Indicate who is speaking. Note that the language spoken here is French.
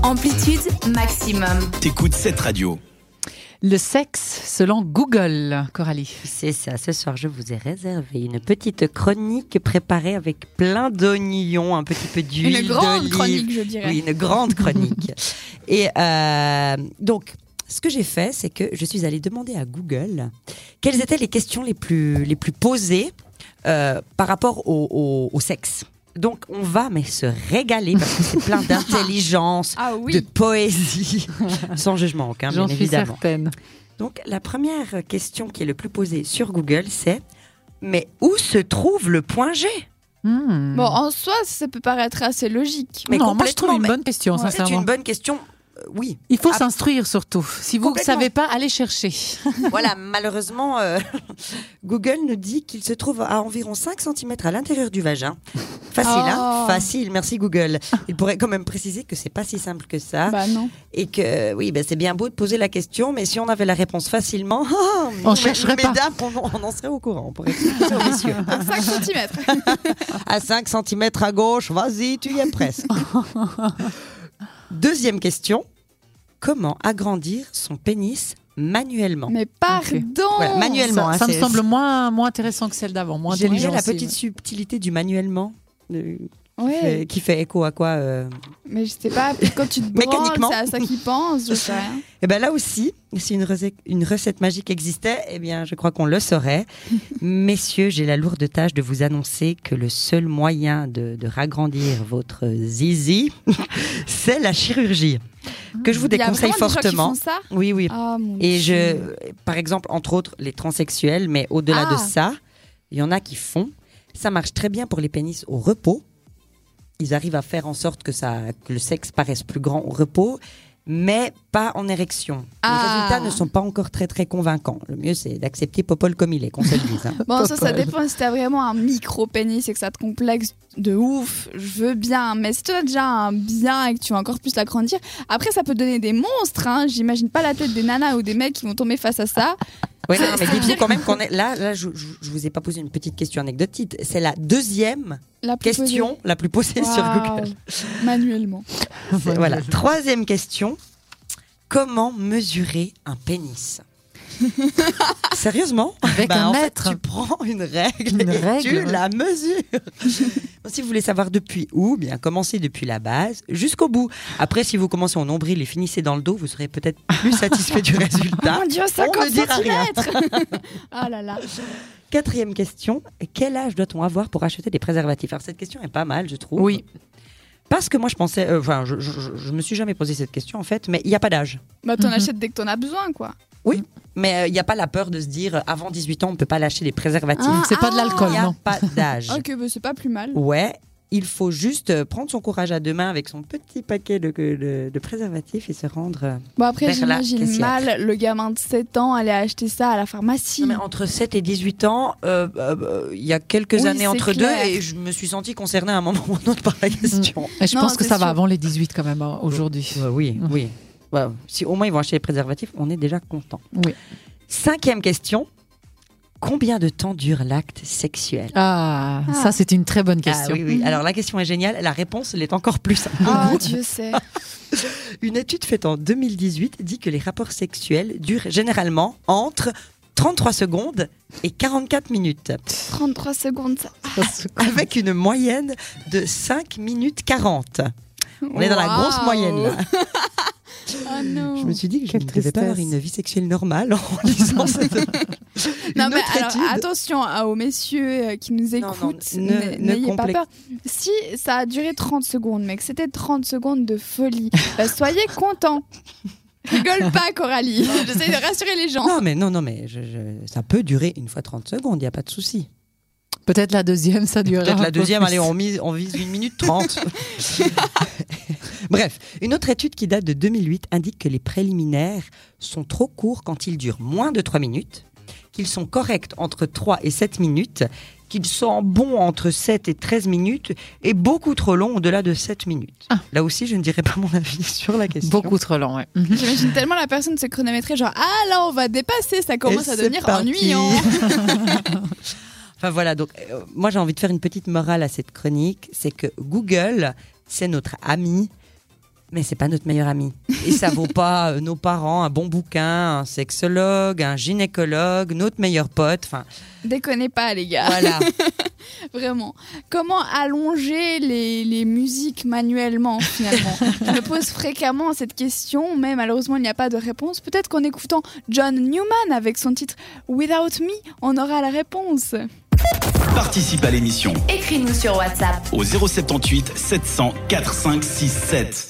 Speaker 1: Amplitude maximum.
Speaker 2: T'écoutes cette radio.
Speaker 3: Le sexe selon Google, Coralie.
Speaker 4: C'est ça, ce soir je vous ai réservé une petite chronique préparée avec plein d'oignons, un petit peu d'huile
Speaker 5: Une grande
Speaker 4: d'olive.
Speaker 5: chronique, je dirais.
Speaker 4: Oui, une grande chronique. Et donc, ce que j'ai fait, c'est que je suis allée demander à Google quelles étaient les questions les plus posées par rapport au sexe. Donc, on va se régaler parce que c'est plein d'intelligence,
Speaker 5: Ah oui.
Speaker 4: de poésie, sans jugement aucun, bien
Speaker 3: J'en suis
Speaker 4: évidemment.
Speaker 3: certaine.
Speaker 4: Donc, la première question qui est le plus posée sur Google, c'est « Mais où se trouve le point G ?»
Speaker 5: Bon, en soi, ça peut paraître assez logique.
Speaker 4: Mais
Speaker 3: Non, moi je trouve
Speaker 4: complètement,
Speaker 3: une
Speaker 4: mais-
Speaker 3: bonne question,
Speaker 4: C'est
Speaker 3: sincèrement.
Speaker 4: une bonne question, oui.
Speaker 3: Il faut
Speaker 4: Ah,
Speaker 3: s'instruire surtout. Si vous ne
Speaker 4: Complètement.
Speaker 3: savez pas, allez chercher.
Speaker 4: Voilà, malheureusement, Google nous dit qu'il se trouve à environ 5 cm à l'intérieur du vagin. Facile, hein?
Speaker 5: Oh.
Speaker 4: Facile, merci Google. Il pourrait quand même préciser que c'est pas si simple que ça.
Speaker 5: Bah non.
Speaker 4: Et que, oui, c'est bien beau de poser la question, mais si on avait la réponse facilement,
Speaker 3: On chercherait pas.
Speaker 4: mesdames, on en serait au courant. On pourrait expliquer aux messieurs.
Speaker 5: 5 cm.
Speaker 4: À 5 cm à gauche, vas-y, tu y es presque. Deuxième question. Comment agrandir son pénis manuellement?
Speaker 5: Mais pardon.
Speaker 4: Voilà, manuellement.
Speaker 3: Ça me
Speaker 4: c'est-
Speaker 3: semble moins intéressant que celle d'avant, moins
Speaker 4: J'aime bien
Speaker 3: intelligent
Speaker 4: la
Speaker 3: aussi,
Speaker 4: petite
Speaker 3: ouais.
Speaker 4: subtilité du manuellement
Speaker 5: Ouais.
Speaker 4: qui fait écho à quoi
Speaker 5: Mais je sais pas, peut-être quand tu te branles,
Speaker 4: Mécaniquement.
Speaker 5: c'est à ça qu'ils pensent, je sais rien.
Speaker 4: Et ben là aussi, si une recette magique existait, eh bien, je crois qu'on le saurait. Messieurs, j'ai la lourde tâche de vous annoncer que le seul moyen de ragrandir votre zizi, c'est la chirurgie, que je vous
Speaker 5: Il y a
Speaker 4: déconseille
Speaker 5: vraiment des gens qui
Speaker 4: fortement.
Speaker 5: font ça.
Speaker 4: Oui, oui.
Speaker 5: Ah, mon
Speaker 4: Et
Speaker 5: Dieu.
Speaker 4: par exemple, entre autres, les transsexuels, mais au-delà de
Speaker 5: Ah.
Speaker 4: ça, il y en a qui font. Ça marche très bien pour les pénis au repos. Ils arrivent à faire en sorte que le sexe paraisse plus grand au repos, mais pas en érection. Les
Speaker 5: Ah.
Speaker 4: résultats ne sont pas encore très très convaincants. Le mieux, c'est d'accepter Popol comme il est, qu'on se le dise. hein.
Speaker 5: Bon, ça dépend si t'as vraiment un micro-pénis et que ça te complexe de ouf, je veux bien. Mais si tu as déjà un bien et que tu veux encore plus l'agrandir, après ça peut donner des monstres. Hein. J'imagine pas la tête des nanas ou des mecs qui vont tomber face à ça.
Speaker 4: Ouais, non, mais dites-vous quand même qu'on est là. Je vous ai pas posé une petite question anecdotique. C'est la deuxième
Speaker 5: La plus
Speaker 4: question
Speaker 5: posée.
Speaker 4: la plus posée sur
Speaker 5: Waouh.
Speaker 4: Google.
Speaker 5: Manuellement.
Speaker 4: Voilà. Troisième question. Comment mesurer un pénis? Sérieusement?
Speaker 3: Avec un
Speaker 4: En fait,
Speaker 3: mètre.
Speaker 4: tu prends une règle
Speaker 3: Une
Speaker 4: et
Speaker 3: règle,
Speaker 4: tu
Speaker 3: ouais.
Speaker 4: la mesures. Si vous voulez savoir depuis où, bien commencez depuis la base jusqu'au bout. Après, si vous commencez au nombril et finissez dans le dos, vous serez peut-être plus satisfait du résultat.
Speaker 5: Mon Dieu,
Speaker 4: On
Speaker 5: 50
Speaker 4: ne dira rien.
Speaker 5: cm. Ah là là.
Speaker 4: Quatrième question. Quel âge doit-on avoir pour acheter des préservatifs? Alors cette question est pas mal, je trouve.
Speaker 3: Oui.
Speaker 4: Parce que moi, je pensais, je me suis jamais posé cette question en fait, mais il n'y a pas d'âge.
Speaker 5: Bah t'en achètes dès que t'en as besoin, quoi.
Speaker 4: Oui, mais il n'y a pas la peur de se dire avant 18 ans, on ne peut pas lâcher des préservatifs.
Speaker 5: Ah,
Speaker 3: C'est pas de l'alcool,
Speaker 4: Il n'y a
Speaker 3: non.
Speaker 4: pas d'âge.
Speaker 5: Ok, bah c'est pas plus mal.
Speaker 4: Ouais, il faut juste prendre son courage à deux mains avec son petit paquet de préservatifs et se rendre.
Speaker 5: Bon après
Speaker 4: Vers la
Speaker 5: j'imagine
Speaker 4: caissière.
Speaker 5: mal le gamin de 7 ans aller acheter ça à la pharmacie.
Speaker 4: Non, mais entre 7 et 18 ans, il y a quelques
Speaker 5: Oui,
Speaker 4: années
Speaker 5: c'est
Speaker 4: entre
Speaker 5: clair.
Speaker 4: deux et je me suis sentie concernée à un moment ou un autre par la question.
Speaker 3: Et je
Speaker 5: Non,
Speaker 3: pense que
Speaker 5: c'est
Speaker 3: ça va
Speaker 5: sûr.
Speaker 3: avant les 18 quand même aujourd'hui.
Speaker 4: Oui, oui. Ouais, si au moins ils vont acheter les préservatifs, on est déjà content.
Speaker 3: Oui.
Speaker 4: Cinquième question. Combien de temps dure l'acte sexuel?
Speaker 3: Ah, ça c'est une très bonne question.
Speaker 4: Ah, oui, oui. Alors la question est géniale, la réponse l'est encore plus.
Speaker 5: Ah Dieu sait.
Speaker 4: Une étude faite en 2018 dit que les rapports sexuels durent généralement entre 33 secondes et 44 minutes,
Speaker 5: 33 secondes ça.
Speaker 4: avec une moyenne de 5 minutes 40. On est dans la grosse
Speaker 5: Waouh.
Speaker 4: moyenne là.
Speaker 5: Oh non.
Speaker 4: Je me suis dit que je
Speaker 3: Quelle
Speaker 4: ne devais pas avoir
Speaker 3: tristesse.
Speaker 4: une vie sexuelle normale en lisant cette
Speaker 5: Non
Speaker 4: une
Speaker 5: mais
Speaker 4: autre
Speaker 5: alors,
Speaker 4: étude.
Speaker 5: attention aux messieurs qui nous
Speaker 4: Non, non,
Speaker 5: écoutent,
Speaker 4: ne
Speaker 5: n'ayez pas
Speaker 4: complexe-
Speaker 5: peur. Si ça a duré 30 secondes, mais que c'était 30 secondes de folie, bah, soyez contents. Rigole pas Coralie, j'essaie de rassurer les gens.
Speaker 4: Non, mais ça peut durer une fois 30 secondes, il n'y a pas de souci.
Speaker 3: Peut-être la deuxième, ça durera.
Speaker 4: Peut-être
Speaker 3: un
Speaker 4: la
Speaker 3: peu
Speaker 4: deuxième,
Speaker 3: plus.
Speaker 4: allez, on vise 1 minute 30. Bref, une autre étude qui date de 2008 indique que les préliminaires sont trop courts quand ils durent moins de 3 minutes, qu'ils sont corrects entre 3 et 7 minutes, qu'ils sont bons entre 7 et 13 minutes et beaucoup trop longs au-delà de 7 minutes.
Speaker 3: Ah.
Speaker 4: Là aussi, je ne dirais pas mon avis sur la question.
Speaker 3: Beaucoup trop long, ouais.
Speaker 5: J'imagine tellement la personne se chronométrer genre ah là on va dépasser, ça commence
Speaker 4: Et
Speaker 5: à
Speaker 4: c'est
Speaker 5: devenir
Speaker 4: parti.
Speaker 5: ennuyant.
Speaker 4: Enfin voilà, donc moi j'ai envie de faire une petite morale à cette chronique, c'est que Google, c'est notre ami, mais c'est pas notre meilleur ami. Et ça vaut pas nos parents, un bon bouquin, un sexologue, un gynécologue, notre meilleur pote. Enfin,
Speaker 5: Déconnez pas, les gars.
Speaker 4: voilà.
Speaker 5: Vraiment. Comment allonger les musiques manuellement, finalement? Je me pose fréquemment cette question, mais malheureusement, il n'y a pas de réponse. Peut-être qu'en écoutant John Newman avec son titre Without Me, on aura la réponse.
Speaker 2: Participe à l'émission
Speaker 1: Écris-nous sur WhatsApp.
Speaker 2: au 078 700 4567.